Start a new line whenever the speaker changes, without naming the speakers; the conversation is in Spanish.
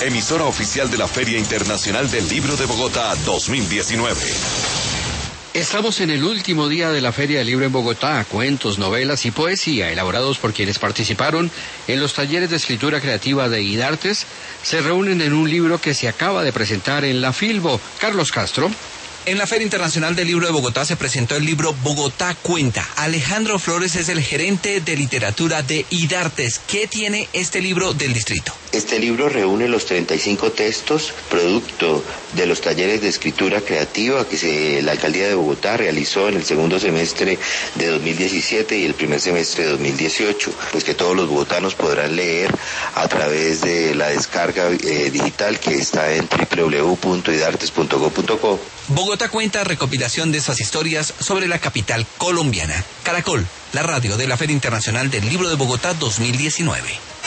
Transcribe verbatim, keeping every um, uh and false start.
emisora oficial de la Feria Internacional del Libro de Bogotá dos mil diecinueve.
Estamos en el último día de la Feria del Libro en Bogotá. Cuentos, novelas y poesía elaborados por quienes participaron en los talleres de escritura creativa de IDARTES se reúnen en un libro que se acaba de presentar en la Filbo. Carlos Castro.
En la Feria Internacional del Libro de Bogotá se presentó el libro Bogotá Cuenta. Alejandro Flores es el gerente de literatura de IDARTES. ¿Qué tiene este libro del distrito?
Este libro reúne los treinta y cinco textos, producto de los talleres de escritura creativa que se, la Alcaldía de Bogotá realizó en el segundo semestre de dos mil diecisiete y el primer semestre de dos mil dieciocho, pues que todos los bogotanos podrán leer a través de la descarga eh, digital que está en doble u doble u doble u punto idartes punto go punto co.
Bogotá Cuenta, recopilación de esas historias sobre la capital colombiana. Caracol, la radio de la Feria Internacional del Libro de Bogotá dos mil diecinueve.